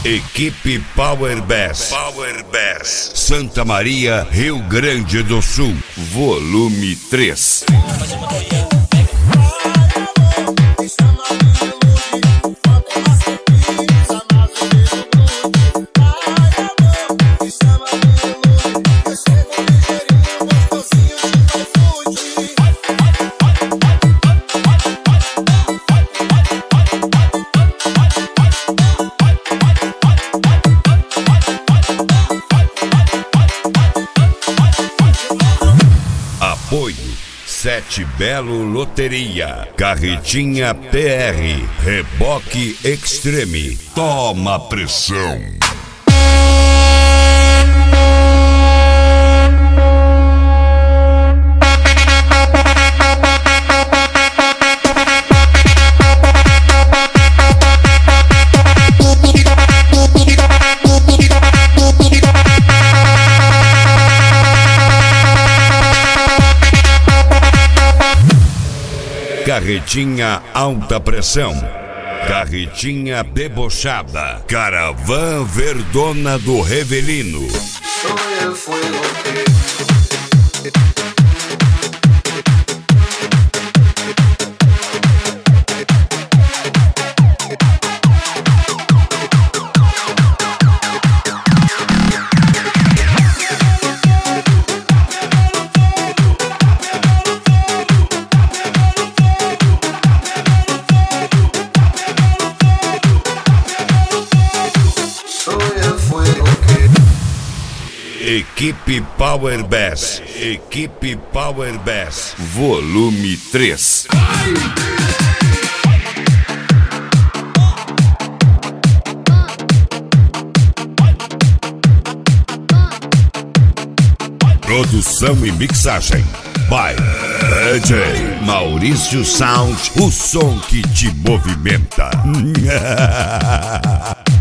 Equipe Power Bass. Santa Maria, Rio Grande do Sul. Volume 3. Apoio Sete Belo Loteria, Carretinha PR, Reboque Extreme. Toma pressão. Carretinha alta pressão, carretinha debochada, Caravan Verdona do Revelino. Equipe Power Bass. Equipe Power Bass. Volume 3. Produção e mixagem by DJ Maurício Sound, o som que te movimenta.